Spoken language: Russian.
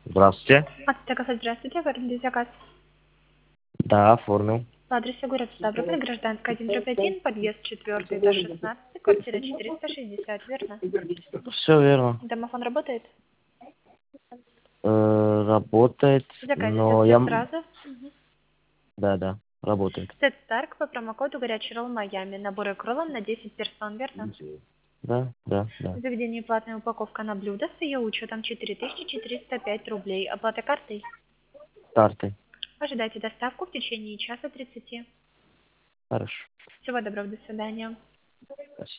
Здравствуйте. Ацтекаса, здравствуйте. Оформили заказ Да, оформил. по адресу город Ставрополь, Гражданская 1/1, подъезд 4, этаж 16, квартира 460, верно? Все верно. Домофон работает? Работает, Заказите но все я... сразу. Да, работает. Сет Старк по промокоду «Горячий ролл Майами». Наборы к роллам на 10 персон, верно? Да. В заведении платная упаковка на блюдо с ее учетом 4405 рублей. Оплата картой? Карты. Ожидайте доставку в течение часа 30. Хорошо. Всего доброго, до свидания. Спасибо.